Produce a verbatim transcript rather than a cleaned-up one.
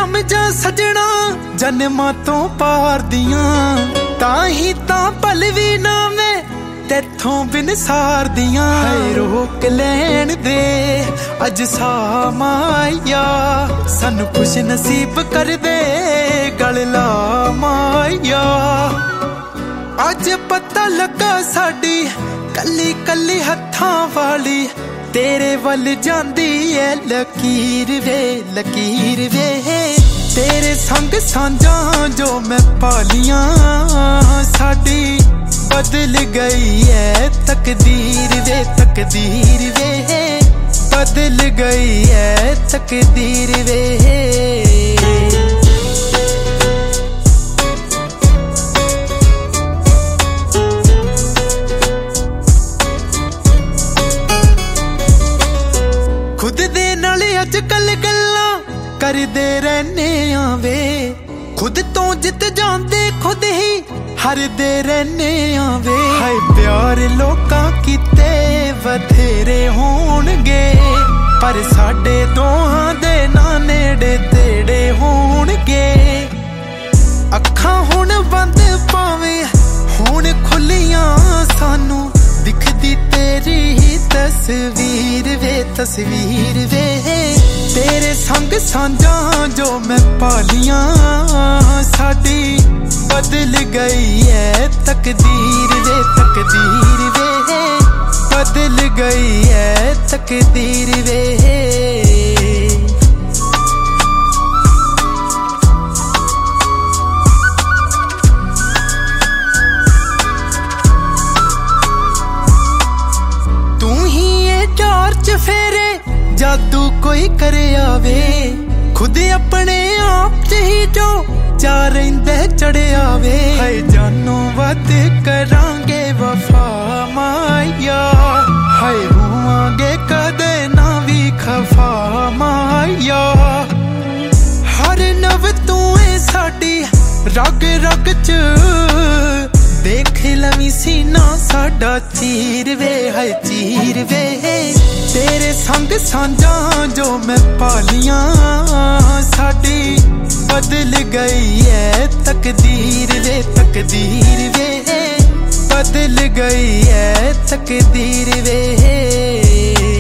समझा सजना जन्मां तो पार दियां, ताही तां पल भी ना मैं तेथों बिन सार दियां। हाय रोक लैन दे अज सा माया, सानू खुश नसीब कर दे गल ला माया। अज पता लगा साडी कली कली हत्थां वाली, तेरे वल जांदी है लकीर वे लकीर वे। तेरे संग सांझा जो मैं पालियां साडी, बदल गई है तकदीर वे तकदीर वे, बदल गई है तकदीर वे। खुद दे नाल अजकल गल्लां करदे रहने आ वे, खुद तो जित जांदे खुद ही हारदे रहने आ वे। हाय प्यार लोकां कीते बथेरे होणगे, पर साडे दोहां दे ना नेड़े तेड़े होणगे। अखां हुण बंद पावें हुण खुलियां सानू, दिखदी तेरी ही तस्वीर वे तस्वीर वे। तेरे संग सांझा जो मैं पालियां साडी, बदल गई है तकदीर वे तकदीर वे, बदल गई है तकदीर वे। फेरे जादू कोई करे आवे, खुद अपने आप च ही जो जा रहिंदे चढ़े आवे। हाय जानो वध करांगे वफा माया, हाय होवांगे कदे ना भी खफा माया। हर नव तू है साडी रग रग च, देख लवी सीना साडा चीर वे हाय चीर वे। तेरे संग सांझा जो मैं पालियां साडी, बदल गई है तकदीर वे तकदीर वे, बदल गई है तकदीर वे।